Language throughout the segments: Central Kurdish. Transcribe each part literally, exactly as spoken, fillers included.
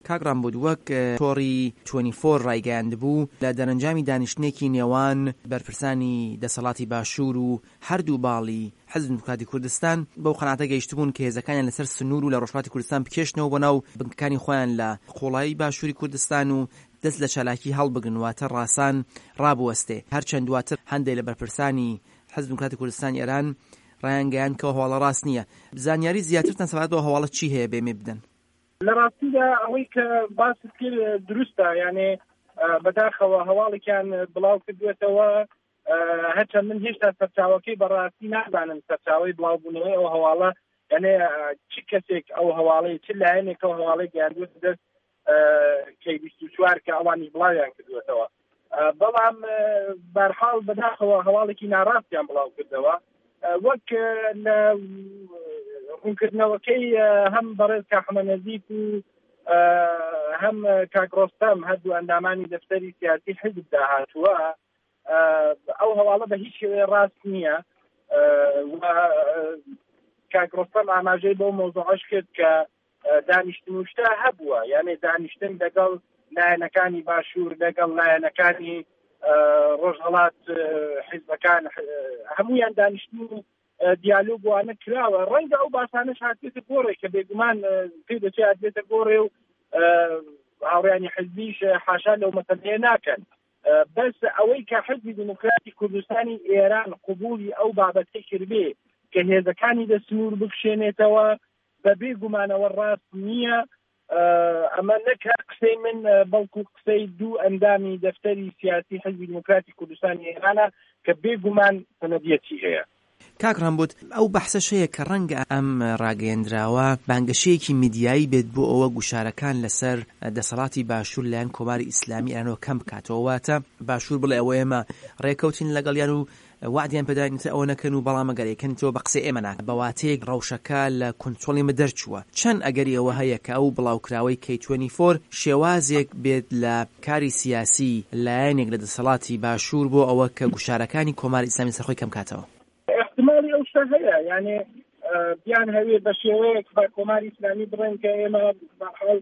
کاگران بود وەک تۆڕی توێنتی فۆر ڕایگەیاند بوو لە دەرەنجامی دانیشتنێکی نێوان بەرپرسانی دەسەڵاتی باشوور و هەردوو باڵی حزب دموکراتی کوردستان بەو قەناعەتە گەیشتبوون کە هێزەکانیان لەسەر سنوور و لە ڕۆژهەڵاتی کوردستان بکێشنەوە بۆ ناو بنکەکانی خۆیان لە خۆڵایی باشووری کوردستان و دەست لە چالاکی هەڵبگرن واتە ڕاسان ڕابوەستێ. هەرچەند دواتر هەندێک لە بەرپرسانی حزب دموکراتی کوردستانی ئێران ڕایانگەیان کە هەواڵە ڕاست نییە. زانیاری زیاترتان سەبارەت بەو هەواڵە چی هەیە بێمێ بدەن؟ لە ڕاستیدا ئەوەی کە باست کرد دروستە، یعنی بەداخەوە هەواڵێکیان بڵاو کردوێتەوە، هەرچەند من هێشتا سەرچاوەکەی بەڕاستی نازانم سەرچاوەی بڵاوبوونەوەی ئەو هەواڵە، یعنی چ کەسێک ئەو هەواڵەی چ لایەنێک ئەو هەواڵەی گیاندوێتە دەست کەی بیست و چوار کە ئەوانی بڵاویان کردوێتەوە. بەڵام بەرحاڵ بەداخەوە هەواڵێکی ناڕاستیان بڵاو کردەوە، وەک لە ڕوونکردنەوەکەی هەم بەڕێز کاخمە نەزیف و هەم کاک ڕۆستەم هەردوو ئەندامانی دەفتەری سیاسی حزب داهاتووە، ئەو هەواڵە بە هیچ شێوەیە ڕاست نییە و کاک ڕۆستەم ئاماژەی بەو مۆزوعەش کرد کە دانیشتن و شتا هەبووە، یعنی دانیشتن لەگەڵ لایەنەکانی باشوور لەگەڵ لایەنەکانی ڕۆژهەڵات حیزبەکان هەمویان دانیشتن و دیالۆگ وانە کراوە. ڕەنگە ئەو باسانەش هاتوێتە گۆڕێ کە بێگومان پێی دەچێت هاتوێتە گۆڕێ و هاوڕێیانی حزبیش حاشا لەو مەسەلەیە ناکەن، بەس ئەوەی کە حزبی دموکراتی کوردستانی ئێران قبولی ئەو بابەتەی کردبێ کە هێزەکانی دەسنوور بکشێنێتەوە بە بێگومانەوە ڕاست نییە. ئەمە نەکە قسەی من، بەڵکو قسەی دوو ئەندامی دەفتەری سیاسی حزبی دموکراتی کوردستانی ئێرانە کە بێگومان سەنەدیەتی هەیە. کاکڕان بوت ئەو بەحسەش هەیە کە ڕەنگە ئەم ڕاگەیەندراوە بانگەشەیەکی میدیایی بێت بۆ ئەوە گوشارەکان لەسەر دەسەڵاتی باشوور لایەن کۆماری ئیسلامی ئێرانەوە کەم بکاتەوە، واتە باشوور بڵێ ئەوە ئێمە ڕێکەوتین لەگەڵیان و وعدیان پێداین ئەوە نەکەن و بەڵام ئەگەرێکەنەوە بە قسەی ئێمە ناکەن بە واتەیەک ڕەوشەکە لە کۆنترۆڵی مە دەرچووە. چەند ئەگەری ئەوە هەیە کە ئەو بڵاوکراوەی کەی توێنتی فۆر شێوازێک بێت لە کاری سیاسی لایەنێک لە دەسەڵاتی باشوور بۆ ئەوە کە گوشارەکانی کۆماری ئیسلامی سەرخۆی کەم کاتەوە؟ احتمالی ئەو شتە هەیە، یعنی بیان هەوێ بە شێوەیەک بە کۆماری ئیسلامی بڕێن کە ئێمە بەحاڵ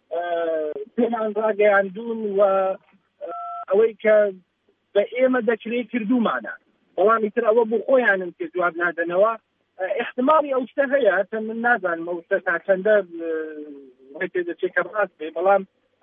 پێمان ڕاگەیاندوون و ئەوەی کە بە ئێمە دەکرێت کردومانە، بەڵامی تر ئەوە بۆ خۆیانم کە جواب نادەنەوە. احتمالی ئەو شتە هەیە، هەتا من نازانم ئەو شتە تا چەندە وای پێ دەچێت کە ڕاست بێ، بەڵام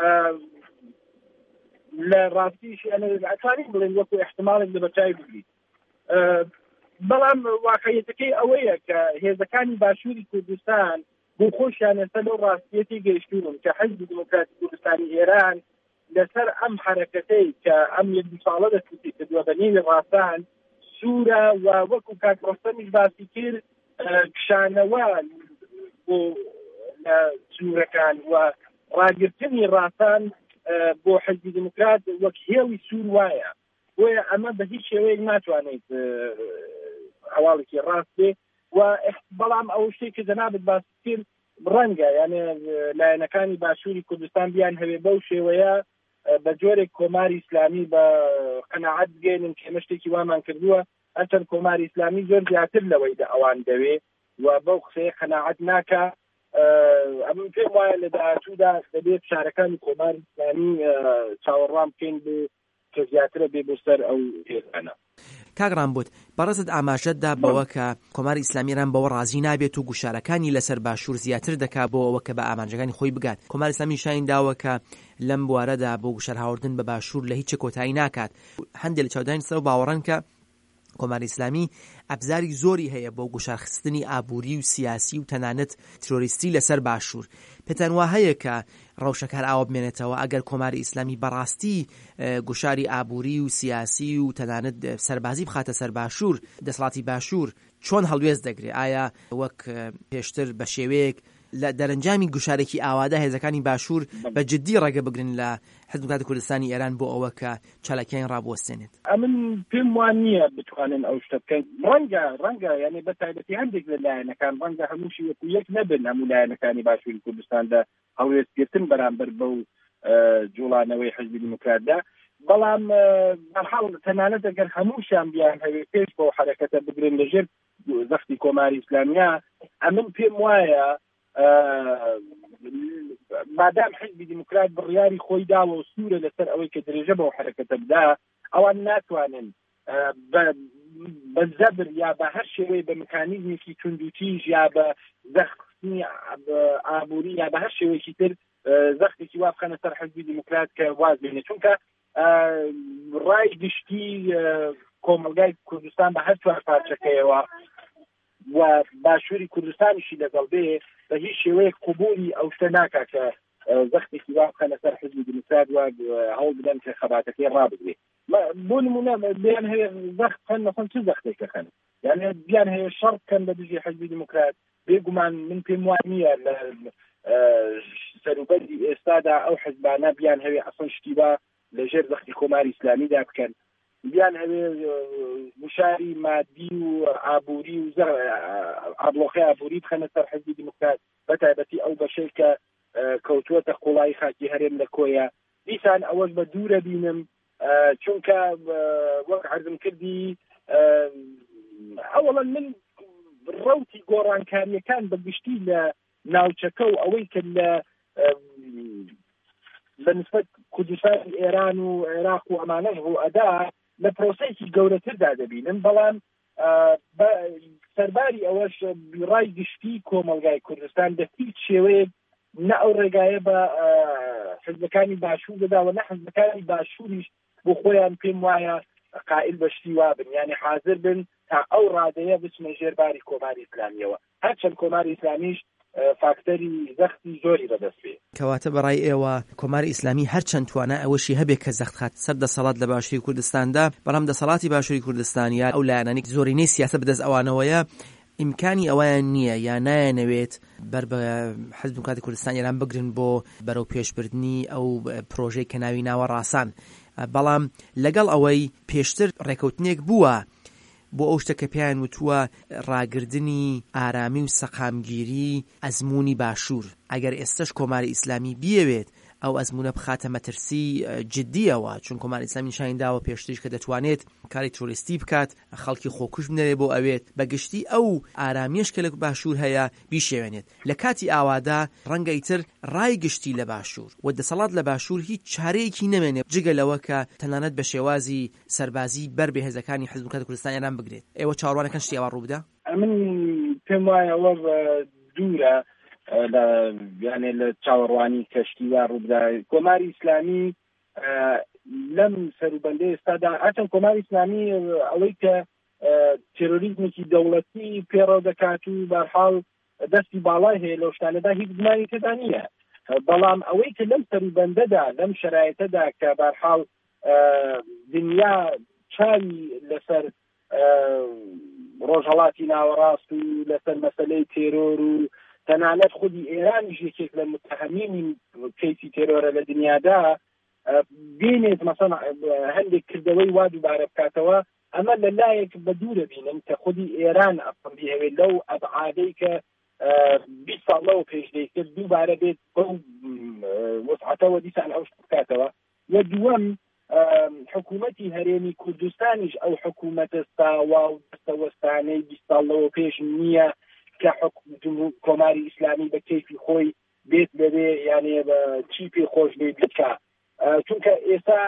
لە ڕاستیش ئەتوانین بڵێن وەکو احتمالێک لە بەرچاوی بگریت. بەڵام واقعیەتەکەی ئەوەیە کە هێزەکانی باشووری کوردستان بۆ خۆشیان لەسەر لەو ڕاستیەتی گەیشتوون کە حزبی دموکراتی کوردستانی ئێران لەسەر ئەم حرەکەتەی کە ئەم یەک دو ساڵە دەستی کردووە بە نێوی ڕاستان سوورە و وەکو کاک ڕۆستەمیش باسی کرد کشانەوە بۆ سوورەکان و ڕاگرتنی ڕاستان بۆ حزبی دموکرات وەک هێڵی سوور وایە، بۆیە ئەمە بە هیچ شێوەیەک ناتوانێت هەواڵێکی ڕاست بێ. و بەڵام ئەو شتێک کە جەنابەت باسی کرد ڕەنگە، یعنی لایەنەکانی باشووری کوردستان بیان هەوێ بەو شێوەیە بە جۆرێک کۆماری ئیسلامی بە قەناعەت بگەێنن کە ئێمە شتێکی وامان کردووە، هەرچەند کۆماری ئیسلامی زۆر زیاتر لەوەی دە ئەوان دەوێ و بەو قسەیە قەناعەت ناکە. ئەمن پێم وایە لە داهاتوودا دەبێت شارەکانی کۆماری ئیسلامی چاوەڕوان بکەین بۆ کە زیاترە بێ بۆ سەر ئەو هێزانە. کاگران بوت بەڕێزت ئاماژەتدا بەوە کە کۆماری ئیسلامی ئێران بەوە ڕازی نابێت و گوشارەکانی لەسەر باشوور زیاتر دەکا بۆ ئەوە کە بە ئامانجەکانی خۆی بگات. کۆماری ئیسلامی شاین داوە کە لەم بوارەدا بۆ گوشار هاوردن بە باشوور لە هیچ کۆتایی ناکات. هەندێک لە چاودانی سەر باوەڕن کە کۆماری ئیسلامی ئەبزاری زۆری هەیە بۆ گوشارخستنی ئابووری و سیاسی و تەنانەت ترۆریستی لەسەر باشوور. پێتان وا هەیە کە ڕەوشەکار ئاوە بمێنێتەوە ئەگەر کۆماری ئیسلامی بەڕاستی گوشاری ئابووری و سیاسی و تەنانەت سەربازی بخاتە سەر باشوور، دەسەڵاتی باشوور چۆن هەڵوێز دەگرێت؟ ئایا وەک پێشتر بە شێوەیەک لە دەرەنجامی گوشارێکی ئاوادا هێزەکانی باشوور بە جددی ڕێگە بگرن لە حزب دموکراتی کوردستانی ئێران بۆ ئەوە کە چالاکیان ڕابوەستێنێت؟ ئەمن پێم وان نییە بتوانن ئەو شتە بکەن. ڕەنگە ڕەنگە یعنی بەتایبەتی هەندێک لە لایەنەکان ڕەنگە هەمووشی وەکو یەک نەبن، هەموو لایەنەکانی باشووری کوردستاندا هەڵوێستگرتن بەرامبەر بەو جوڵانەوەی حزبی دموکراتدا، بەڵام بەرحاڵ تەنانەت ئەگەر هەمووشیان بیان هەوێ پێش بەو حرەکەتە بگرن لەژێر زەختی کۆماری ئیسلامیە، ئەمن پێم وایە مادام حزبی دیموکرات بڕیاری خۆی داوە و سوورە لەسەر ئەوەی کە درێژە بەو حرەکەتە بدا، ئەوان ناتوانن بە زەبر یا بە هەر شێوەیە بە مکانیزمێکی توندوتیژ یا بە زەخمی ئابووری یا بە هەر شێوەیەکی تر زەختێکی وا بخەنە سەر حزبی دیموکرات کە واز بێنێت. چونکە ڕای گشتی کۆمەلگای کوردستان بە هەر چوار پارچەکەیەوە و باشووری کوردستانیشی لەگەڵ بێ بە هیچ شێوەیەک قبولی ئەو شتە ناکا کە زەختێکی وا بخەنە سەر حزبی دیموکرات و هەوڵ بدەن کە خەباتەکەی ڕابگرێت. بۆ نمونە بیان هەیە زەخت بخەن نەخۆن چ زەختێک دەخەن، یعنی بیان هەیە شەڕ بکەن بە دژی حزبی دیموکرات. بێگومان من پێم وان نییە لە سەروبەری ئێستادا ئەو حزبانە بیان هەوێ ئەسڵ شتیوا لەژێر زەختی کۆماری ئیسلامیدا بکەن، بیان هەوێ وشاری مادی و ئابووری و ئابلۆخی ئابووری بخەنە سەر حزبی دیموکرات، بەتایبەتی ئەو بەشەی کە کەوتووەتە قوڵای خاکی هەرێم لە کۆیە. دیسان ئەوەش بە دوورە بینم، چونکە وەک عەرزم کردی ئەوڵەن من ڕەوتی گۆڕانکاریەکان بەگشتی لە ناوچەکە و ئەوەی کە لە بەنسبەت کوردستانی ئێران و عێراق و ئەمانەش بۆ ئەدا لە پرۆسەیەکی گەورەتردا دەبینن. بەڵام سەرباری ئەوەش ڕای گشتی کۆمەلگای کوردستان بە هیچ شێوەیەک نە ئەو ڕێگایە بە حزبەکانی باشوور دەداوە نە حزبەکانی باشووریش بۆ خۆیان پێم وایە قائل بەشتی وابن، یعنی حاضر بن تا ئەو ڕادەیە بچنە ژێرباری کۆماری ئیسلامیەوە، هەرچەند کۆماری ئیسلامیش فاکتەری زەختی زۆری بەدەست بێ. کەواتە بەڕای ئێوە کۆماری ئیسلامی هەرچەند توانە ئەوەشی هەبێت کە زەخت خات سەر دەسەڵات لە باشووری کوردستاندا، بەڵام دەسەڵاتی باشووری کوردستانیا ئەو لایەنانی زۆرینەی سیاسە بەدەست ئەوانەوەیە ئیمکانی ئەویان نییە یا نایەنەوێت بەر بە حزب دیموکراتی کوردستان ئێران بگرن بۆ بەرەو پێشبردنی ئەو پرۆژەی کە ناوی ناوە ڕاسان. بەڵام لەگەڵ ئەوەی پێشتر ڕێکەوتنێک بووە بۆ ئەو شتە کە پێیان وتووە ڕاگردنی ئارامی و سەقامگیری ئەزموونی باشوور، ئەگەر ئێستش کۆماری ئیسلامی بیەوێت ئەو ئەزمونە بخاتە مەترسی جددیەوە، چون کۆماری ئیسلامی نیشانی داوە پێشتریش کە دەتوانێت کاری تۆریستی بکات، خەڵکی خۆکوش بنەرێ بۆ ئەوێت بەگشتی ئەو ئارامیش کە لە باشوور هەیە بیشێوێنێت. لە کاتی ئاوادا ڕەنگە ئیتر ڕای گشتی لە باشوور و دەسەڵات لە باشوور هیچ چارەیەکی نەمێنێت جگە لەوە کە تەنانەت بە شێوازی سەربازی بەر بە هێزەکانی حزب دیموکراتی کوردستان ئێران بگرێت. ئێوە چاوەڕوانەکەن شتی ئەوە ڕوو بدە؟ من پێم وایە ئەوە دوورە یعنی لە چاوەڕوانی کەشتیوە ڕووبدا. کۆماری ئیسلامی لەم سەروبەندەی ئێستادا هەرچەند کۆماری ئیسلامی ئەوەی کە تێرۆریزمێکی دەوڵەتی پێڕەو دەکات و بەرحاڵ دەستی باڵای هەیە لەو شتانەدا هیچ گومانی تێدا نییە، بەڵام ئەوەی کە لەم سەروبەندەدا لەم شرایطەدا کە بەرحاڵ دنیا چاوی لەسەر ڕۆژهەڵاتی ناوەڕاست و لەسەر مەسەلەی تێرۆر و تەنانەت خودی ئێرانیش یەکێک لە متهەمینی کەیسی تێرۆرە لە دنیادا بینێت مەسەڵ هەندێک کردەوەی وا دووبارە بکاتەوە، ئەمە لەلایەک بە دوورە بینم کە خودی ئێران ئەفڵی هەوێت لەو ئەبعادەی کە بیست ساڵ لەوە پێش دەیکرد دووبارە بێت بەو وسعەتەوە دیسان ئەو شت بکاتەوە. و دووەم حکوومەتی هەرێمی کوردستانیش ئەو حکوومەتە ساوا و دەستەوەستانەی بیست ساڵ لەوە پێش نییە کە کۆماری ئیسلامی بە کەیفی خۆی بێت بەبێ یعنی بە چی پێ خۆش بێت بکە، چونکە ئێستا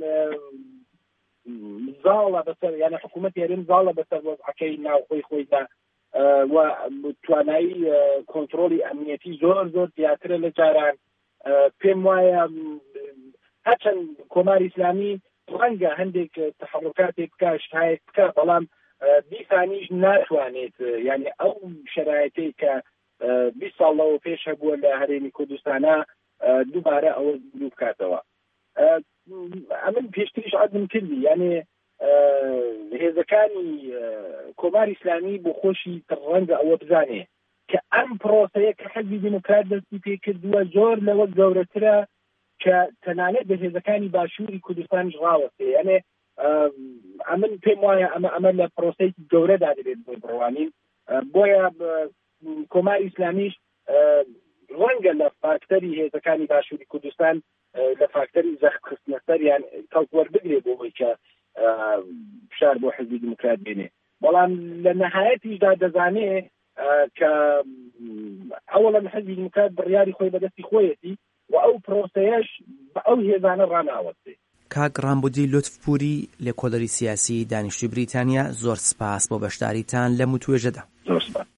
زاڵە بەسەر یعنی حکوومەتی هەرێم زاڵە بەسەر وەزعەکەی ناوخۆی خۆیدا و توانایی کۆنتڕۆلی ئەمنیەتی زۆر زۆر زیاترە لە جاران. پێم وایە هەرچەند کۆماری ئیسلامی ڕەنگە هەندێک تحرکاتێک بکە شتایەک بکە، بەڵام دیسانیش ناتوانێت یعنی ئەو شرایطی کە بیست ساڵ لەوە پێش هەبووە لە هەرێمی کوردستانە دووبارە ئەوە دوو بکاتەوە. ئەمن پێشتریش عەزم کردی یعنی هێزەکانی کۆماری ئیسلامی بۆ خۆشی ڕەنگە ئەوە بزانێ کە ئەم پرۆسەیە کە حزبی دیموکرات دەستی پێ کردووە زۆر لەوە گەورەترە کە تەنانەت بە هێزەکانی باشووری کوردستانیش ڕاوەستێ. یعنی ئەمن پێم وایە ئەمە ئەمە لە پرۆسەیەکی گەورەدا دەبێت بۆی بڕوانین، بۆیە کۆماری ئیسلامیش ڕەنگە لە فاکتەری هێزەکانی باشووری کوردستان لە فاکتەری زەخت خستنەسەر یان کەڵک وەربگرێت بۆی کە فشار بۆ حزبی دیموکرات بێنێ، بەڵام لە نەهایەتیشدا دەزانێ کە ئەوڵەن حەزبی دیموکرات بڕیاری خۆی بەدەستی خۆیەتی و ئەو پرۆسەیەش بە ئەو هێزانە ڕاناوەستێ. کاک ڕامبودی لوتفپوری لێکۆڵەری سیاسی دانیشتووی بریتانیا، زۆر سپاس بۆ بەشداریتان لە متوێژەدا. زۆر سپاس.